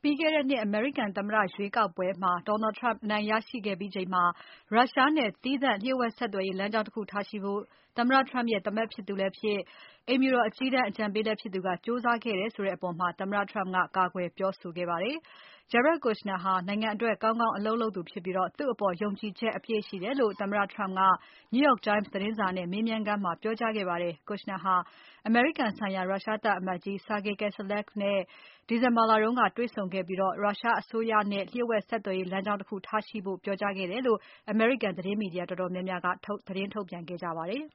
ပြီးခဲ့တဲ့နှစ် အမေရိကန်သမ္မတရွေးကောက်ပွဲမှာ Donald Trump အနိုင်ရရှိခဲ့ပြီးချိန်မှာ ရုရှားနဲ့ သီးသန့်လျှို့ဝှက်ဆက်သွယ်ရေးလမ်းကြောင်းတခုထားရှိဖို့ သမ္မတ Trump ရဲ့ သားမက်ဖြစ်သူလည်းဖြစ် အိမ်ဖြူတော်အကြီးတန်းအကြံပေးလည်းဖြစ်သူက ကြိုးစားခဲ့တယ်ဆိုတဲ့အပေါ် သမ္မတ Trump ကကာကွယ်ပြောဆိုခဲ့ပါတယ်။ Jared Kushner ဟာနိုင်ငံအတွက်ကောင်းကောင်းအလုပ်လုပ်သူဖြစ်ပြီး သူ့အပေါ်ယုံကြည်ချက်အပြည့်ရှိတယ်လို့ သမ္မတ Trump က New York Times သတင်းစာနဲ့မေးမြန်းခန်းမှာ ပြောကြားခဲ့ပါတယ်။ Kushner ဟာ အမေရိကန်ဆိုင်ရာ ရုရှားသံအမတ်ကြီး Sergey Kisilyk နဲ့ဒီဇင်ဘာလတုန်းကတွေ့ဆုံခဲ့ပြီး ရုရှားအစိုးရနဲ့ လျှို့ဝှက်ဆက်သွယ်ရေးလမ်းကြောင်းတခုထားရှိဖို့ ပြောကြားခဲ့တယ်လို့ အမေရိကန်သတင်းမီဒီယာတော်တော်များများက သတင်းထုတ်ပြန်ခဲ့ကြပါတယ်